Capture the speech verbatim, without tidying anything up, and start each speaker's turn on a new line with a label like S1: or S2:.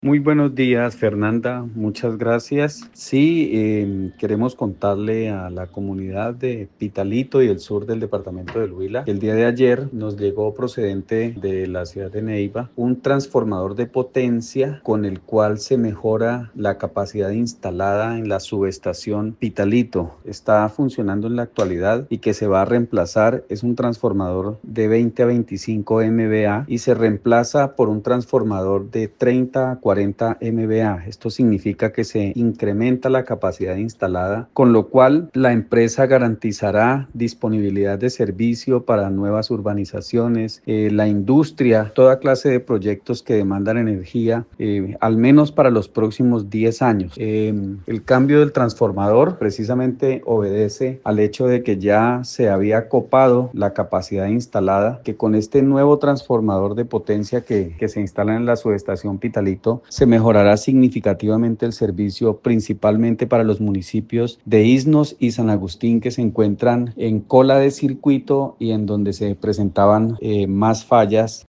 S1: Muy buenos días, Fernanda. Muchas gracias. Sí, em, queremos contarle a la comunidad de Pitalito y el sur del departamento del Huila que el día de ayer nos llegó procedente de la ciudad de Neiva un transformador de potencia con el cual se mejora la capacidad instalada en la subestación Pitalito. Está funcionando en la actualidad y que se va a reemplazar. Es un transformador de veinte a veinticinco M V A y se reemplaza por un transformador de treinta a cuarenta M V A. Esto significa que se incrementa la capacidad instalada, con lo cual la empresa garantizará disponibilidad de servicio para nuevas urbanizaciones, eh, la industria, toda clase de proyectos que demandan energía, eh, al menos para los próximos diez años. Eh, el cambio del transformador precisamente obedece al hecho de que ya se había copado la capacidad instalada, que con este nuevo transformador de potencia que, que se instala en la subestación Pitalito, se mejorará significativamente el servicio, principalmente para los municipios de Iznos y San Agustín, que se encuentran en cola de circuito y en donde se presentaban eh, más fallas